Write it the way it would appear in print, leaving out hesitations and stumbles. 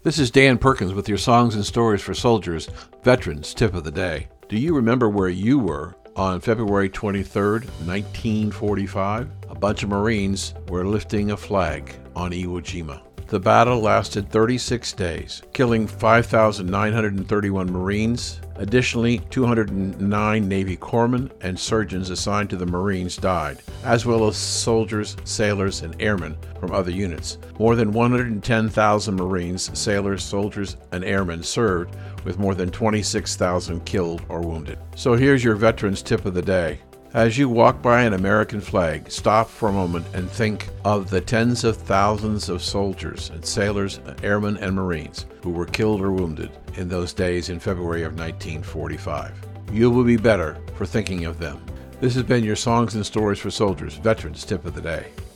This is Dan Perkins with your Songs and Stories for Soldiers, Veterans Tip of the Day. Do you remember where you were on February 23rd, 1945? A bunch of Marines were lifting a flag on Iwo Jima. The battle lasted 36 days, killing 5,931 Marines. Additionally, 209 Navy corpsmen and surgeons assigned to the Marines died, as well as soldiers, sailors, and airmen from other units. More than 110,000 Marines, sailors, soldiers, and airmen served, with more than 26,000 killed or wounded. So here's your Veterans Tip of the Day. As you walk by an American flag, stop for a moment and think of the tens of thousands of soldiers and sailors, airmen, and Marines who were killed or wounded in those days in February of 1945. You will be better for thinking of them. This has been your Songs and Stories for Soldiers, Veterans Tip of the Day.